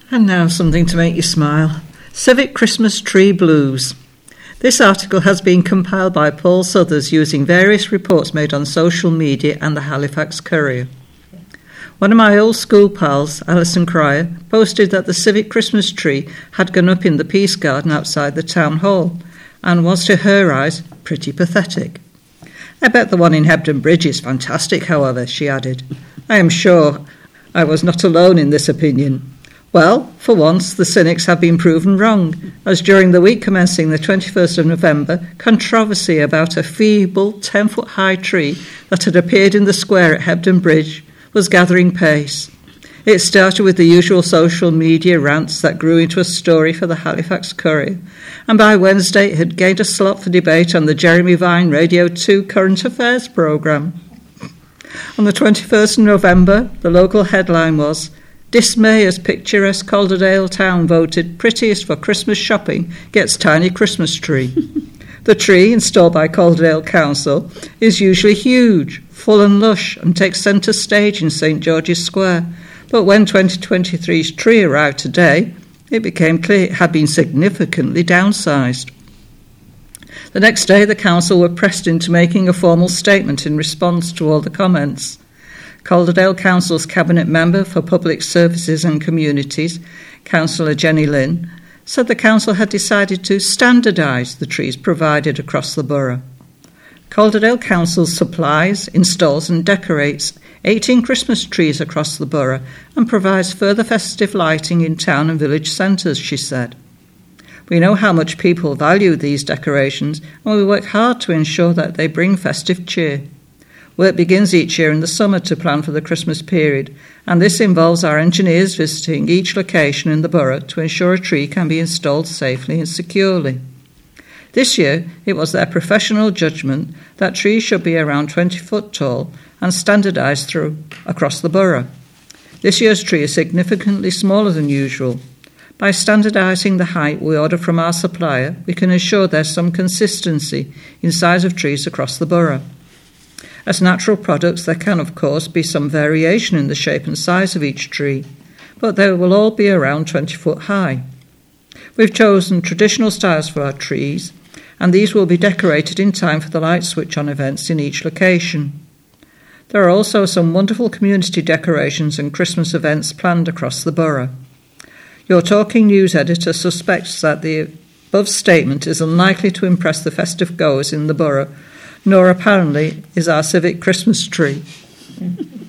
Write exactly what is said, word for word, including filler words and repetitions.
And now something to make you smile. Civic Christmas Tree Blues. This article has been compiled by Paul Suthers using various reports made on social media and the Halifax Courier. One of my old school pals, Alison Cryer, posted that the civic Christmas tree had gone up in the Peace Garden outside the town hall and was, to her eyes, pretty pathetic. I bet the one in Hebden Bridge is fantastic, however, she added. I am sure I was not alone in this opinion. Well, for once, the cynics have been proven wrong, as during the week commencing the twenty-first of November, controversy about a feeble ten-foot-high tree that had appeared in the square at Hebden Bridge was gathering pace. It started with the usual social media rants that grew into a story for the Halifax Courier, and by Wednesday it had gained a slot for debate on the Jeremy Vine Radio two Current Affairs programme. On the twenty-first of November, the local headline was, "Dismay as picturesque Calderdale town voted prettiest for Christmas shopping gets tiny Christmas tree." The tree, installed by Calderdale Council, is usually huge, full and lush, and takes centre stage in St George's Square. But when twenty twenty-three's tree arrived today, it became clear it had been significantly downsized. The next day, the council were pressed into making a formal statement in response to all the comments. Calderdale Council's Cabinet Member for Public Services and Communities, Councillor Jenny Lynn, said the council had decided to standardise the trees provided across the borough. Calderdale Council supplies, installs and decorates eighteen Christmas trees across the borough and provides further festive lighting in town and village centres, she said. We know how much people value these decorations and we work hard to ensure that they bring festive cheer. Work begins each year in the summer to plan for the Christmas period, and this involves our engineers visiting each location in the borough to ensure a tree can be installed safely and securely. This year, it was their professional judgment that trees should be around twenty foot tall and standardised through across the borough. This year's tree is significantly smaller than usual. By standardising the height we order from our supplier, we can ensure there's some consistency in size of trees across the borough. As natural products, there can, of course, be some variation in the shape and size of each tree, but they will all be around twenty foot high. We've chosen traditional styles for our trees, and these will be decorated in time for the light switch-on events in each location. There are also some wonderful community decorations and Christmas events planned across the borough. Your Talking News editor suspects that the above statement is unlikely to impress the festive goers in the borough, nor apparently is our civic Christmas tree.